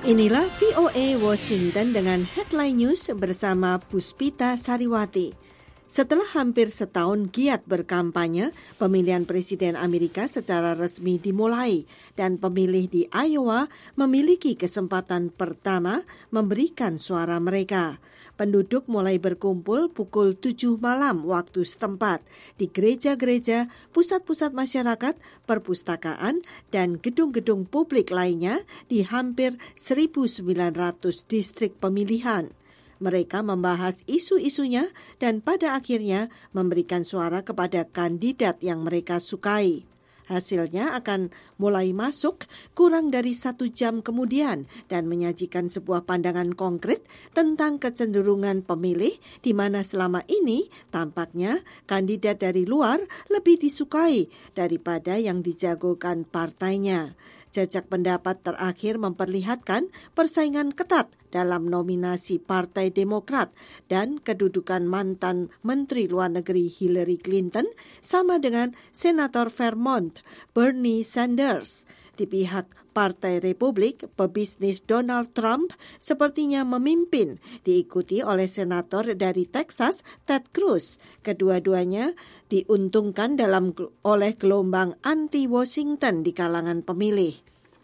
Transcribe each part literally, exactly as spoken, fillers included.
Inilah V O A Washington dengan Headline News bersama Puspita Sariwati. Setelah hampir setahun giat berkampanye, pemilihan Presiden Amerika secara resmi dimulai dan pemilih di Iowa memiliki kesempatan pertama memberikan suara mereka. Penduduk mulai berkumpul pukul tujuh malam waktu setempat di gereja-gereja, pusat-pusat masyarakat, perpustakaan, dan gedung-gedung publik lainnya di hampir seribu sembilan ratus distrik pemilihan. Mereka membahas isu-isunya dan pada akhirnya memberikan suara kepada kandidat yang mereka sukai. Hasilnya akan mulai masuk kurang dari satu jam kemudian dan menyajikan sebuah pandangan konkret tentang kecenderungan pemilih di mana selama ini tampaknya kandidat dari luar lebih disukai daripada yang dijagokan partainya. Jajak pendapat terakhir memperlihatkan persaingan ketat dalam nominasi Partai Demokrat dan kedudukan mantan Menteri Luar Negeri Hillary Clinton sama dengan Senator Vermont Bernie Sanders. Di pihak Partai Republik, pebisnis Donald Trump sepertinya memimpin, diikuti oleh senator dari Texas Ted Cruz. Kedua-duanya diuntungkan dalam oleh gelombang anti-Washington di kalangan pemilih.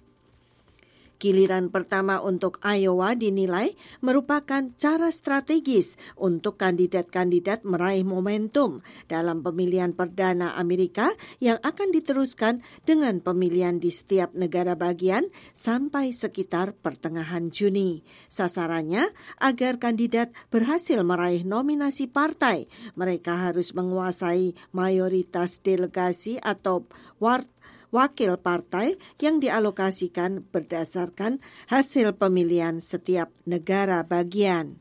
Giliran pertama untuk Iowa dinilai merupakan cara strategis untuk kandidat-kandidat meraih momentum dalam pemilihan perdana Amerika yang akan diteruskan dengan pemilihan di setiap negara bagian sampai sekitar pertengahan Juni. Sasarannya agar kandidat berhasil meraih nominasi partai, mereka harus menguasai mayoritas delegasi atau ward wakil partai yang dialokasikan berdasarkan hasil pemilihan setiap negara bagian.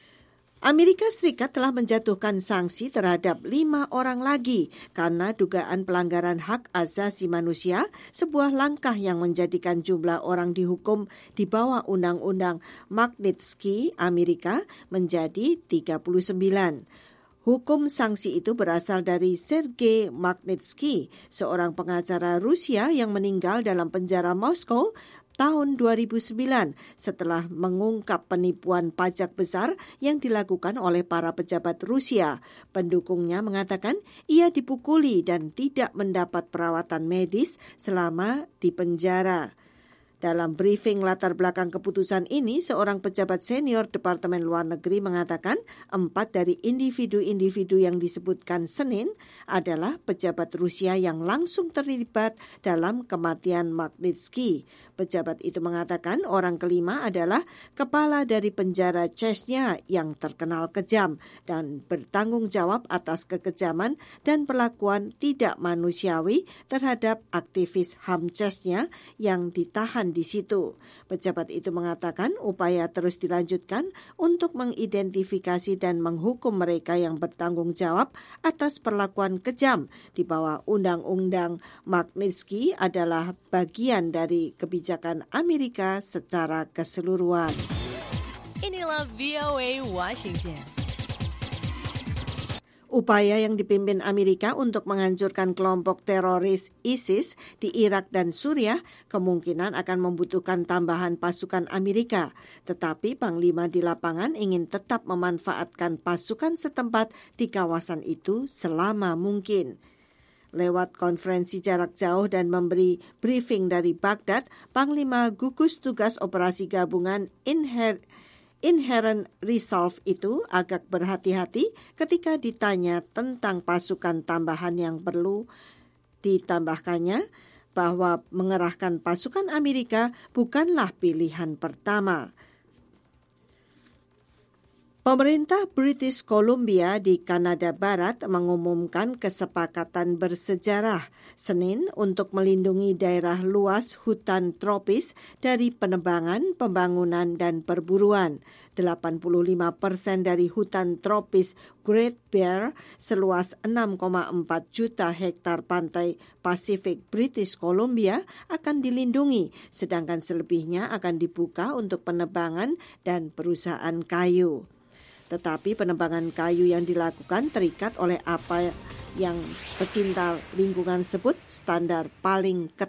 Amerika Serikat telah menjatuhkan sanksi terhadap lima orang lagi karena dugaan pelanggaran hak asasi manusia, sebuah langkah yang menjadikan jumlah orang dihukum di bawah Undang-Undang Magnitsky Amerika menjadi tiga puluh sembilan. Hukum sanksi itu berasal dari Sergei Magnitsky, seorang pengacara Rusia yang meninggal dalam penjara Moskow tahun dua ribu sembilan setelah mengungkap penipuan pajak besar yang dilakukan oleh para pejabat Rusia. Pendukungnya mengatakan ia dipukuli dan tidak mendapat perawatan medis selama di penjara. Dalam briefing latar belakang keputusan ini, seorang pejabat senior Departemen Luar Negeri mengatakan empat dari individu-individu yang disebutkan Senin adalah pejabat Rusia yang langsung terlibat dalam kematian Magnitsky. Pejabat itu mengatakan orang kelima adalah kepala dari penjara Chechnya yang terkenal kejam dan bertanggung jawab atas kekejaman dan perlakuan tidak manusiawi terhadap aktivis H A M Chechnya yang ditahan di situ. Pejabat itu mengatakan upaya terus dilanjutkan untuk mengidentifikasi dan menghukum mereka yang bertanggung jawab atas perlakuan kejam di bawah Undang-Undang Magnitsky adalah bagian dari kebijakan Amerika secara keseluruhan. Inilah V O A Washington. Upaya yang dipimpin Amerika untuk menghancurkan kelompok teroris ISIS di Irak dan Suriah kemungkinan akan membutuhkan tambahan pasukan Amerika. Tetapi Panglima di lapangan ingin tetap memanfaatkan pasukan setempat di kawasan itu selama mungkin. Lewat konferensi jarak jauh dan memberi briefing dari Baghdad, Panglima gugus tugas operasi gabungan Inher Inherent Resolve itu agak berhati-hati ketika ditanya tentang pasukan tambahan yang perlu ditambahkannya, bahwa mengerahkan pasukan Amerika bukanlah pilihan pertama. Pemerintah British Columbia di Kanada Barat mengumumkan kesepakatan bersejarah Senin untuk melindungi daerah luas hutan tropis dari penebangan, pembangunan, dan perburuan. delapan puluh lima persen dari hutan tropis Great Bear seluas enam koma empat juta hektar pantai Pasifik British Columbia akan dilindungi, sedangkan selebihnya akan dibuka untuk penebangan dan perusahaan kayu. Tetapi penebangan kayu yang dilakukan terikat oleh apa yang pecinta lingkungan sebut standar paling ketat.